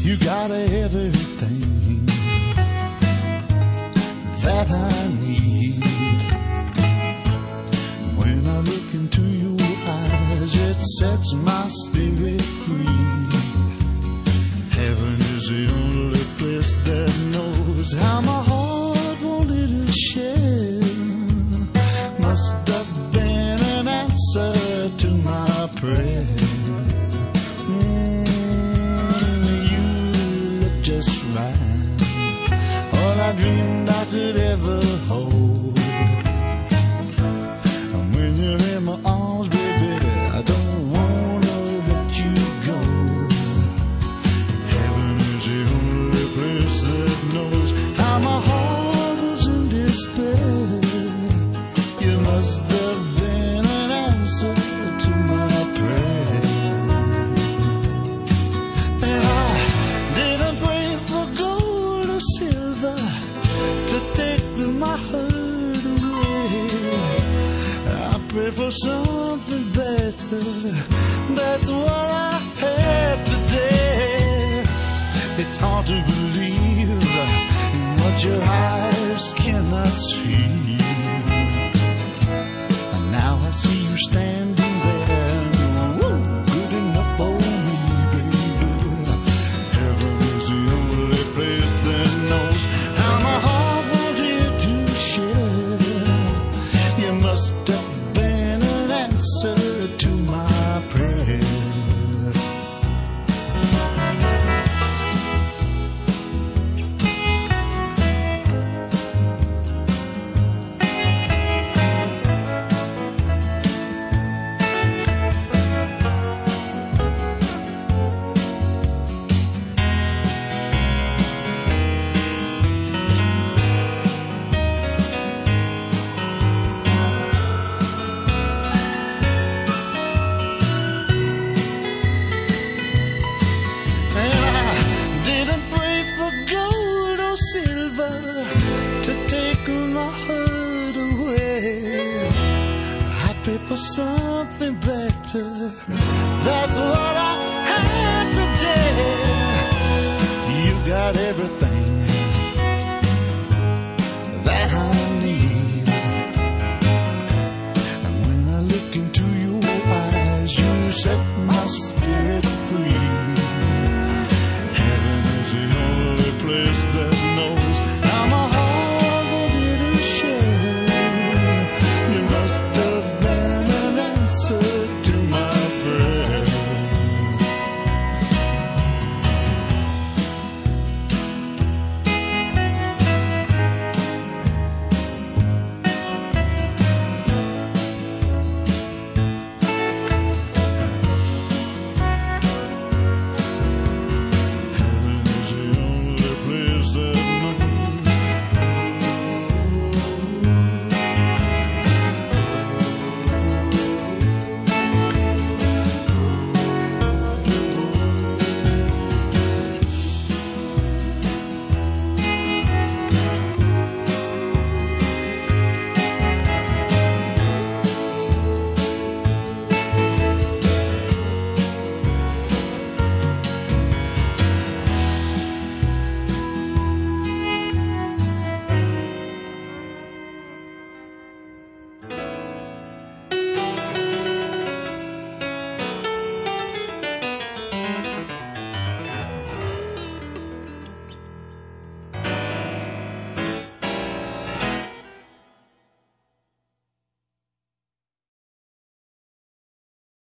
You got everything that I need. When I look into your eyes, it sets my spirit free. Heaven is the only place that knows how my heart wanted to share. Must have been an answer to my prayer. You look just right, all I dreamed I could ever hold. And when you're in my arms, baby, I don't wanna let you go. Heaven is the only place that knows how my heart was in despair. You must have been an answer to my prayer. And I didn't pray for gold or silver to take my hurt away. I prayed for something better. That's what I have today. It's hard to believe in what your eyes cannot see. And now I see you standing there, woo, good enough for me, baby. Heaven is the only place that knows how my heart wanted to share. You must have been an answer to my prayer. And I didn't pray for gold or silver to take my hurt away. I prayed for something better. That's what I had today. You got everything that I need. And when I look into your eyes, you set